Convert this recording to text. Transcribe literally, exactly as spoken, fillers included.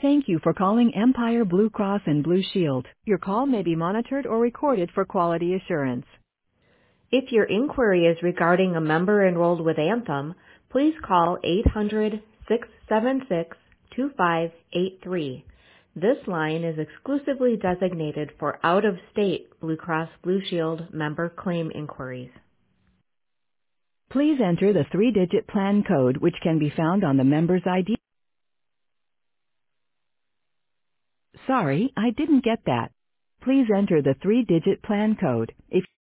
Thank you for calling Empire Blue Cross and Blue Shield. Your call may be monitored or recorded for quality assurance. If your inquiry is regarding a member enrolled with Anthem, please call eight hundred, six seven six, two five eight three. This line is exclusively designated for out-of-state Blue Cross Blue Shield member claim inquiries. Please enter the three-digit plan code, which can be found on the member's I D. Sorry, I didn't get that. Please enter the three-digit plan code. If